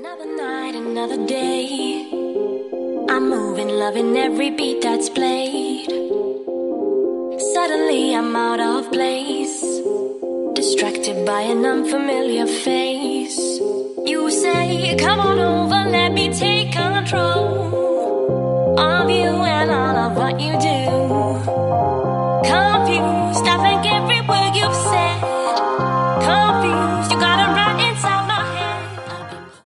Another night, another day. I'm moving, loving every beat that's played. Suddenly I'm out of place, distracted by an unfamiliar face. You say, come on over, let me take control of you and all of what you do. Confused, I think every word you've said.